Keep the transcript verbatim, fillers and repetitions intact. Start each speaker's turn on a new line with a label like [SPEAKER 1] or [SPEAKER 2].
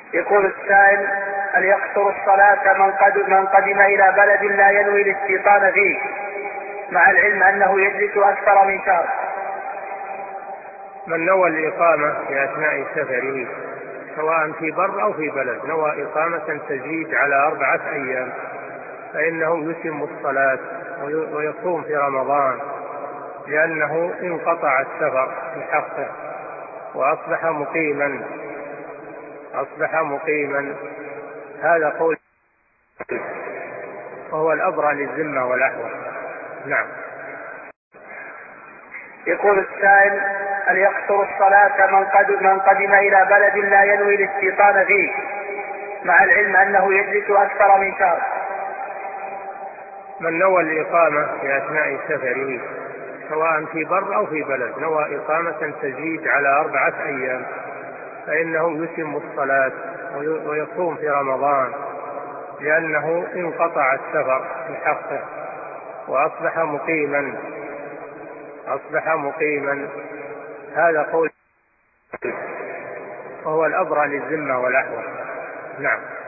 [SPEAKER 1] يقول السائل: هل يقصر الصلاة من قدم, من قدم إلى بلد لا ينوي الاستيطان فيه مع العلم أنه يجلس أكثر من شهر؟
[SPEAKER 2] من نوى الإقامة في أثناء سفره سواء في بر أو في بلد، نوى إقامة تزيد على أربعة أيام، فإنه يتم الصلاة ويصوم في رمضان، لأنه انقطع السفر في حقه وأصبح مقيما أصبح مقيما هذا قول، وهو الأبرى للذمة والأحوال. نعم.
[SPEAKER 1] يقول السائل: هل يقصر الصلاة من قدم, من قدم إلى بلد لا ينوي الاستيطان فيه مع العلم أنه يجلس أكثر من شهر؟
[SPEAKER 2] من نوى الإقامة في أثناء سفره سواء في بر أو في بلد، نوى إقامة تزيد على أربعة أيام، فإنه يتم الصلاة ويصوم في رمضان، لأنه انقطع السفر في حقه وأصبح مقيما أصبح مقيما هذا قول، وهو الأبرى للذمة والأحوال. نعم.